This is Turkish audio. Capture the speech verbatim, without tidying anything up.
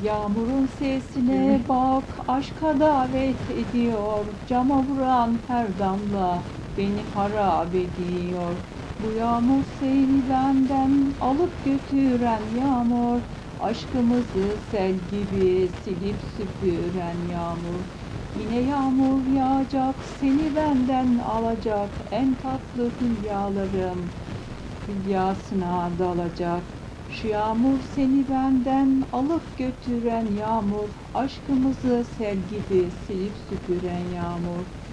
Yağmurun sesine bak, aşka davet ediyor. Cama vuran her damla beni harap ediyor. Bu yağmur seni benden alıp götüren yağmur. Aşkımızı sel gibi silip süpüren yağmur. Yine yağmur yağacak, seni benden alacak. En tatlı hülyalarım hülyasına dalacak. Şu yağmur seni benden alıp götüren yağmur, aşkımızı sel gibi silip süpüren yağmur.